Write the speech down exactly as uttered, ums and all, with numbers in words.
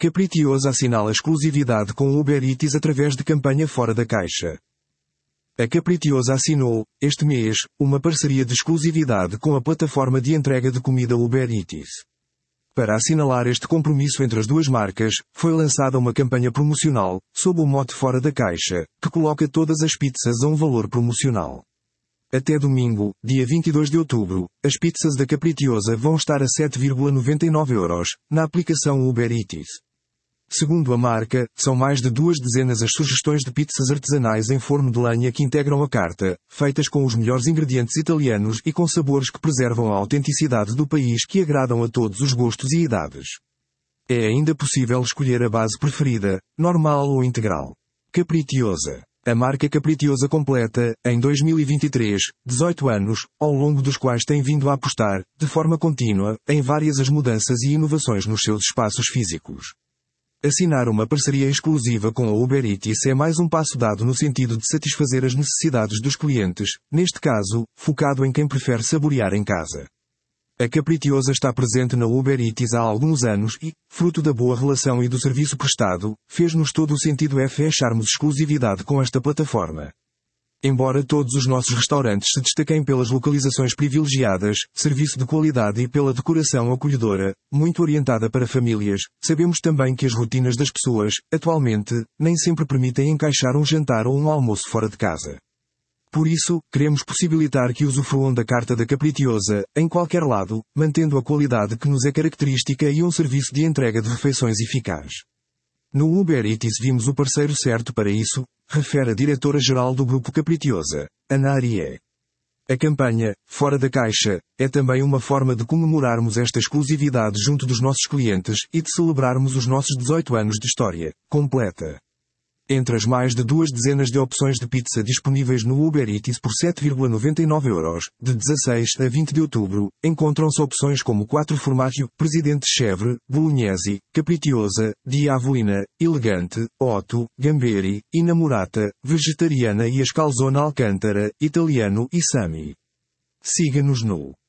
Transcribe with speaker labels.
Speaker 1: Capritiosa assinala exclusividade com o Uber Eats através de campanha fora da caixa. A Capritiosa assinou, este mês, uma parceria de exclusividade com a plataforma de entrega de comida Uber Eats. Para assinalar este compromisso entre as duas marcas, foi lançada uma campanha promocional, sob o mote Fora da Caixa, que coloca todas as pizzas a um valor promocional. Até domingo, dia vinte e dois de outubro, as pizzas da Capritiosa vão estar a sete vírgula noventa e nove euros, na aplicação Uber Eats. Segundo a marca, são mais de duas dezenas as sugestões de pizzas artesanais em forno de lenha que integram a carta, feitas com os melhores ingredientes italianos e com sabores que preservam a autenticidade do país que agradam a todos os gostos e idades. É ainda possível escolher a base preferida, normal ou integral. Capritiosa. A marca Capritiosa completa, em dois mil e vinte e três, dezoito anos, ao longo dos quais tem vindo a apostar, de forma contínua, em várias as mudanças e inovações nos seus espaços físicos. Assinar uma parceria exclusiva com a Uber Eats é mais um passo dado no sentido de satisfazer as necessidades dos clientes, neste caso, focado em quem prefere saborear em casa. A Capritiosa está presente na Uber Eats há alguns anos e, fruto da boa relação e do serviço prestado, fez-nos todo o sentido é fecharmos exclusividade com esta plataforma. Embora todos os nossos restaurantes se destaquem pelas localizações privilegiadas, serviço de qualidade e pela decoração acolhedora, muito orientada para famílias, sabemos também que as rotinas das pessoas, atualmente, nem sempre permitem encaixar um jantar ou um almoço fora de casa. Por isso, queremos possibilitar que usufruam da carta da Capritiosa, em qualquer lado, mantendo a qualidade que nos é característica e um serviço de entrega de refeições eficaz. No Uber Eats vimos o parceiro certo para isso, refere a diretora-geral do Grupo Capritiosa, Ana Arié. A campanha, Fora da Caixa, é também uma forma de comemorarmos esta exclusividade junto dos nossos clientes e de celebrarmos os nossos dezoito anos de história, completa. Entre as mais de duas dezenas de opções de pizza disponíveis no Uber Eats por sete vírgula noventa e nove euros, de dezasseis a vinte de outubro, encontram-se opções como quatro formaggio, Presidente Chèvre, Bolognese, Capritiosa, Diavolina, Elegante, Otto, Gamberi, Inamorata, Vegetariana e a Scalzone Alcântara, Italiano e Sami. Siga-nos no